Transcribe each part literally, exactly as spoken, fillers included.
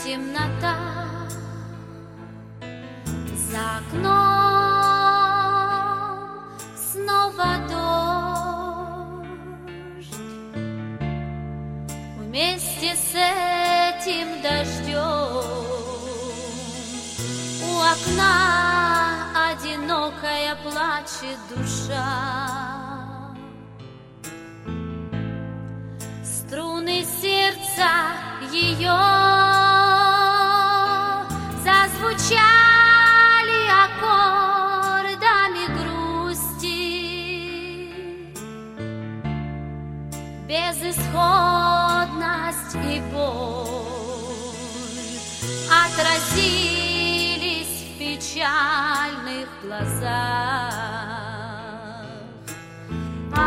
темнота, за окном снова дождь. Вместе с этим дождем у окна одинокая плачет душа. Струны сердца ее зазвучали аккордами грусти. Безысходность и боль отразились в печальных глазах. А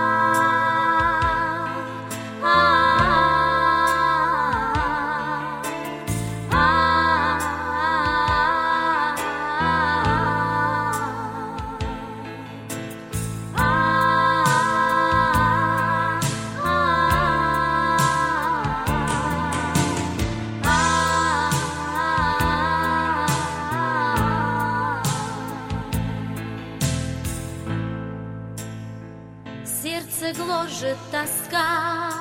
сердце гложет тоска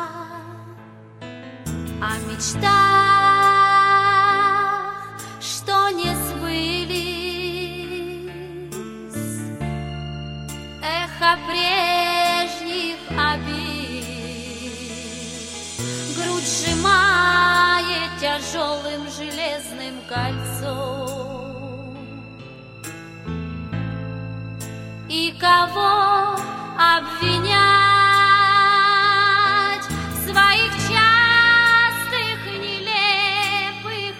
о мечтах, что не сбылись, эхо прежних обид, грудь сжимает тяжелым железным кольцом. И кого обвинять в своих частых нелепых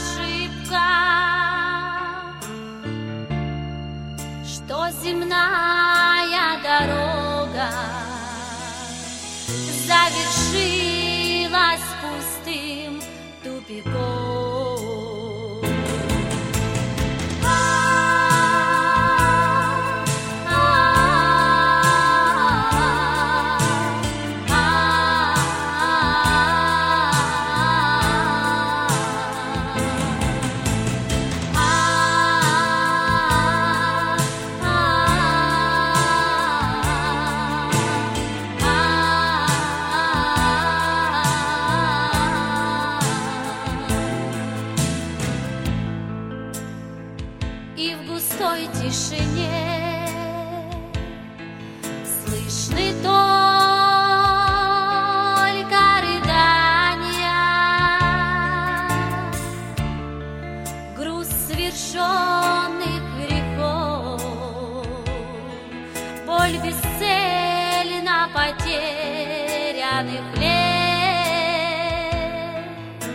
ошибках, что земная дорога завершилась пустым тупиком. И в густой тишине слышны только рыдания, груз свершенных грехов, боль бесцельно потерянных лет.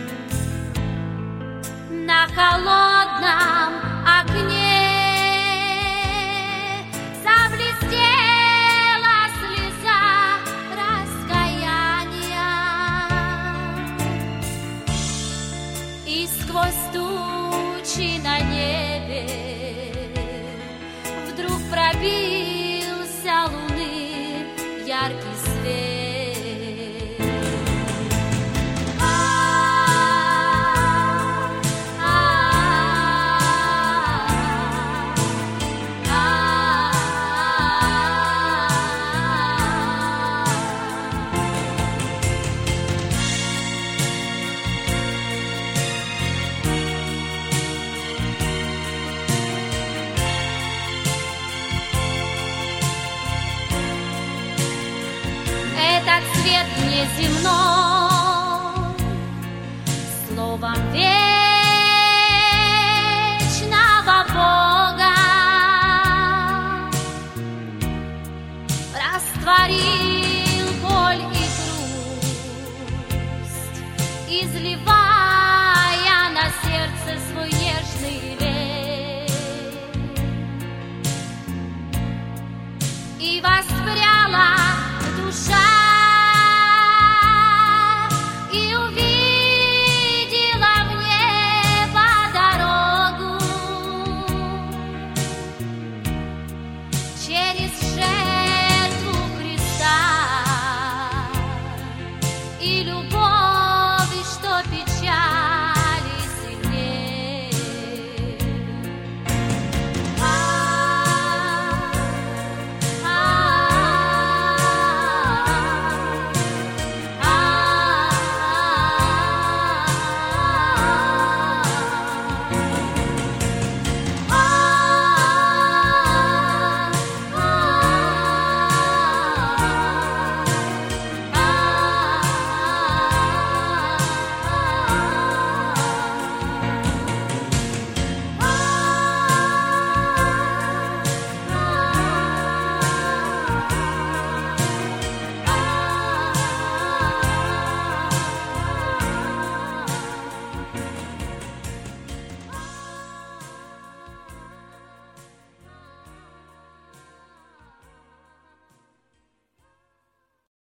На холодном окне заблестела слеза раскаяния, и сквозь тучи на небе вдруг пробился луны яркий свет. Этот свет неземной